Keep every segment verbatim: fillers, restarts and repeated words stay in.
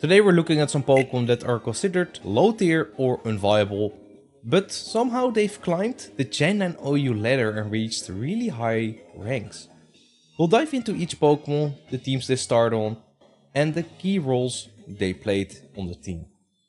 Today we're looking at some Pokemon that are considered low tier or unviable, but somehow they've climbed the Gen nine O U ladder and reached really high ranks. We'll dive into each Pokemon, the teams they start on, and the key roles they played on the team.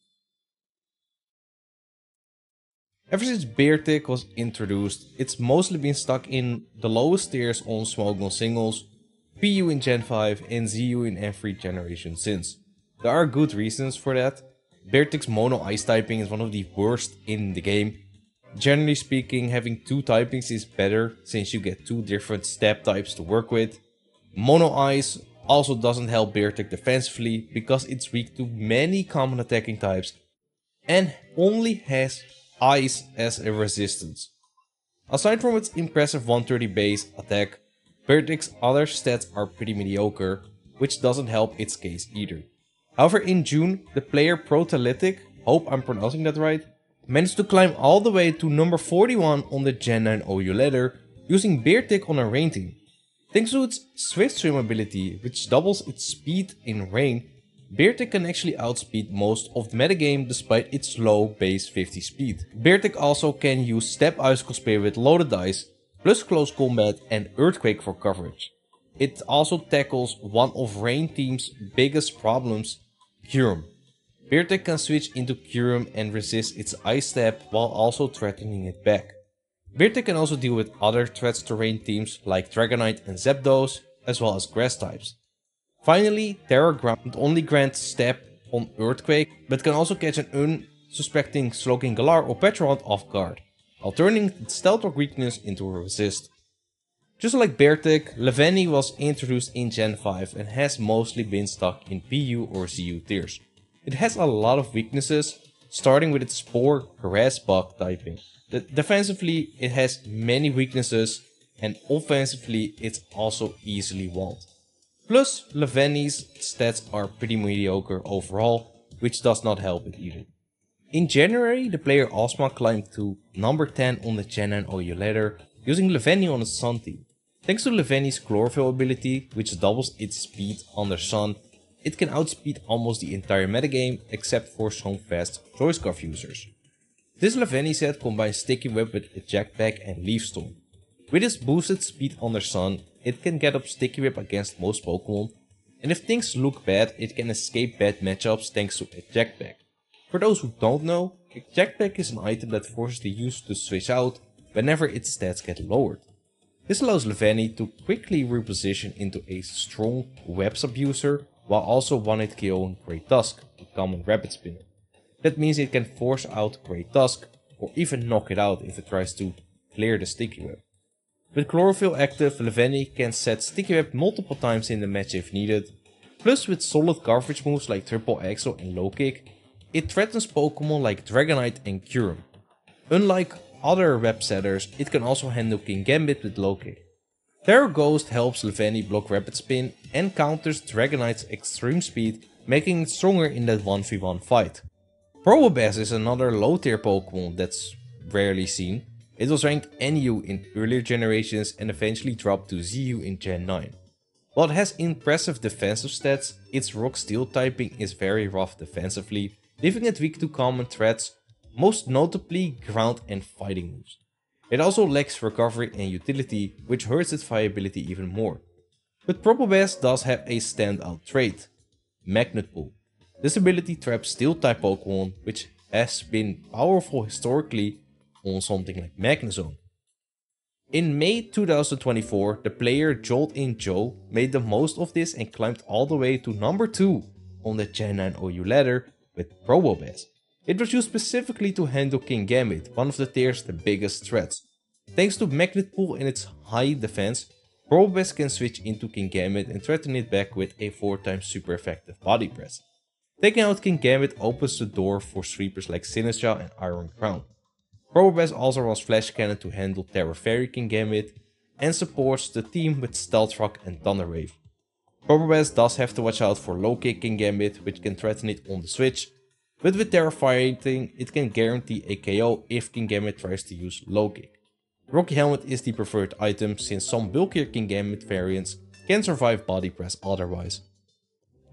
Ever since Beartic was introduced, it's mostly been stuck in the lowest tiers on Smogon singles, P U in Gen five and Z U in every generation since. There are good reasons for that. Beartic's mono ice typing is one of the worst in the game. Generally speaking, having two typings is better since you get two different step types to work with. Mono ice also doesn't help Beartic defensively because it's weak to many common attacking types and only has ice as a resistance. Aside from its impressive one thirty base attack, Beartic's other stats are pretty mediocre, which doesn't help its case either. However, in June, the player Protalytic, hope I'm pronouncing that right, managed to climb all the way to number forty-one on the Gen nine O U ladder using Beartic on a rain team. Thanks to its Swift Swim ability, which doubles its speed in rain, Beartic can actually outspeed most of the metagame despite its low base fifty speed. Beartic also can use Step Icicle Spear with loaded dice, plus close combat and Earthquake for coverage. It also tackles one of Rain Team's biggest problems, Kyurem. Beartic can switch into Kyurem and resist its Ice Step while also threatening it back. Beartic can also deal with other threats to Rain Teams like Dragonite and Zapdos, as well as Grass types. Finally, Terra Ground only grants Step on Earthquake, but can also catch an unsuspecting Slowking Galar or Petroant off guard, while turning its Stealth Rock weakness into a resist. Just like Beartic, Leavanny was introduced in Gen five and has mostly been stuck in P U or Z U tiers. It has a lot of weaknesses, starting with its Spore, Harass, Bug typing. De defensively, it has many weaknesses, and offensively, it's also easily walled. Plus, Leavanny's stats are pretty mediocre overall, which does not help it either. In January, the player Ozma climbed to number ten on the Gen nine O U ladder, using Leavanny on its Sun team. Thanks to Leavanny's Chlorophyll ability, which doubles its speed under Sun, it can outspeed almost the entire metagame except for some fast Choice Scarf users. This Leavanny set combines Sticky Whip with Eject Pack and Leaf Storm. With its boosted speed under Sun, it can get up Sticky Whip against most Pokemon, and if things look bad, it can escape bad matchups thanks to Eject Pack. For those who don't know, Eject Pack is an item that forces the user to switch out whenever its stats get lowered. This allows Leavanny to quickly reposition into a strong Web Abuser while also one-hit KOing Great Tusk, a common Rapid Spinner. That means it can force out Great Tusk or even knock it out if it tries to clear the Sticky Web. With Chlorophyll active, Leavanny can set Sticky Web multiple times in the match if needed. Plus, with solid coverage moves like Triple Axle and Low Kick, it threatens Pokemon like Dragonite and Kyurem. Unlike other web setters, it can also handle Kingambit with Low Kick. Terra Ghost helps Leavanny block Rapid Spin and counters Dragonite's extreme speed, making it stronger in that one v one fight. Probopass is another low tier Pokemon that's rarely seen. It was ranked N U in earlier generations and eventually dropped to Z U in Gen nine. While it has impressive defensive stats, its Rock Steel typing is very rough defensively, leaving it weak to common threats, most notably ground and fighting moves. It also lacks recovery and utility, which hurts its viability even more. But Probopass does have a standout trait, Magnet Pull. This ability traps Steel type Pokemon, which has been powerful historically on something like Magnezone. In May two thousand twenty-four, the player Jolt-In Joe made the most of this and climbed all the way to number two on the Gen nine O U ladder with Probopass. It was used specifically to handle Kingambit, one of the tier's the biggest threats. Thanks to Magnet Pull and its high defense, Probopass can switch into Kingambit and threaten it back with a four times super effective Body Press. Taking out Kingambit opens the door for sweepers like Sinistcha and Iron Crown. Probopass also runs Flash Cannon to handle Terra Fairy Kingambit and supports the team with Stealth Rock and Thunder Wave. Probopass does have to watch out for Low Kick Kingambit, which can threaten it on the switch, but with Terra Fighting it can guarantee a K O if Kingambit tries to use Low Kick. Rocky Helmet is the preferred item since some bulkier Kingambit variants can survive Body Press otherwise.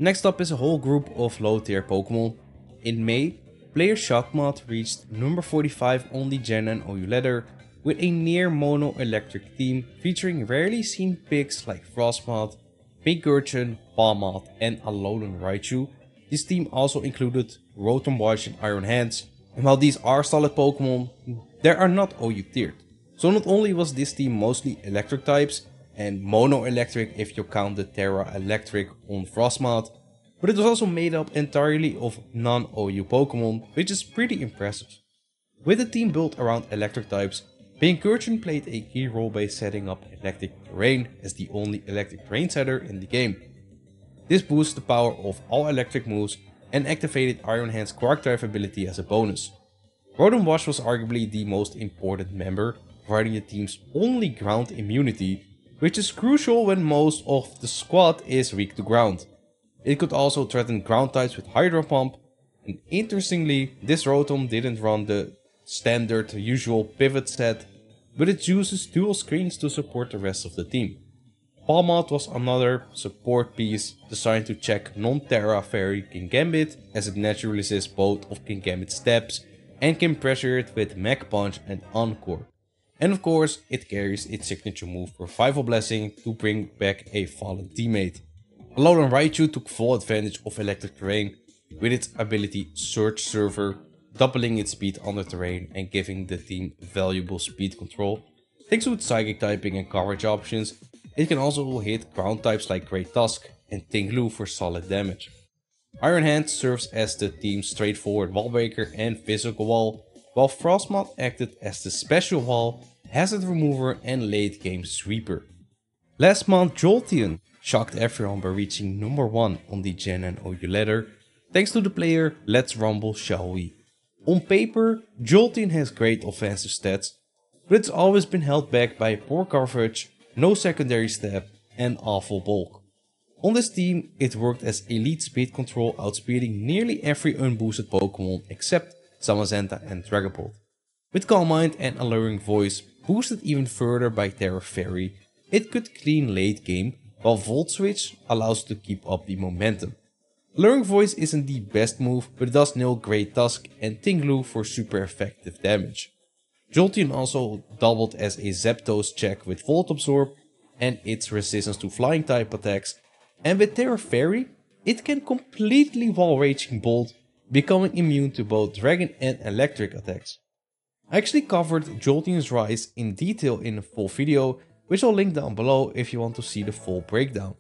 Next up is a whole group of low tier Pokemon. In May, player Shockmod reached number forty-five on the Gen nine O U ladder with a near mono electric team featuring rarely seen picks like Frostmoth, Pincurchin, Pawmot and Alolan Raichu. This team also included Rotom Wash and Iron Hands, and while these are solid Pokemon, they are not O U tiered. So not only was this team mostly electric types, and mono electric if you count the Terra Electric on Frostmoth, but it was also made up entirely of non-O U Pokemon, which is pretty impressive. With a team built around electric types, Pincurchin played a key role by setting up electric terrain as the only electric terrain setter in the game. This boosts the power of all electric moves and activated Iron Hand's Quark Drive ability as a bonus. Rotom Wash was arguably the most important member, providing the team's only ground immunity, which is crucial when most of the squad is weak to ground. It could also threaten ground types with Hydro Pump, and interestingly, this Rotom didn't run the standard usual pivot set, but it uses dual screens to support the rest of the team. Pawmot was another support piece designed to check non-Terra Fairy Kingambit, as it naturally resists both of Kingambit's steps and can pressure it with Mach Punch and Encore. And of course, it carries its signature move Revival Blessing to bring back a fallen teammate. Alolan Raichu took full advantage of electric terrain with its ability Surge Server, doubling its speed under terrain and giving the team valuable speed control. Thanks to its psychic typing and coverage options, it can also hit ground types like Great Tusk and Ting-Lu for solid damage. Iron Hand serves as the team's straightforward wall breaker and physical wall, while Frostmoth acted as the special wall, hazard remover and late game sweeper. Last month, Jolteon shocked everyone by reaching number one on the Gen nine O U ladder, thanks to the player Let's Rumble Shall We. On paper, Jolteon has great offensive stats, but it's always been held back by poor coverage, no secondary step and awful bulk. On this team, it worked as elite speed control, outspeeding nearly every unboosted Pokemon except Zamazenta and Dragapult. With Calm Mind and Alluring Voice boosted even further by Terra Fairy, it could clean late game, while Volt Switch allows to keep up the momentum. Alluring Voice isn't the best move, but it does nail Great Tusk and Ting-Lu for super effective damage. Jolteon also doubled as a Zapdos check with Volt Absorb and its resistance to flying type attacks, and with Terra Fairy, it can completely wall Raging Bolt, becoming immune to both Dragon and Electric attacks. I actually covered Jolteon's rise in detail in a full video, which I'll link down below if you want to see the full breakdown.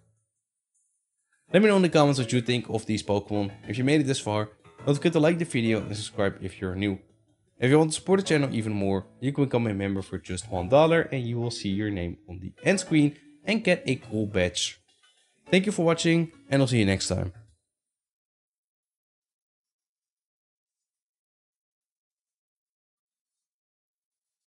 Let me know in the comments what you think of these Pokemon. If you made it this far, don't forget to like the video and subscribe if you're new. If you want to support the channel even more, you can become a member for just one dollar and you will see your name on the end screen and get a cool badge. Thank you for watching and I'll see you next time.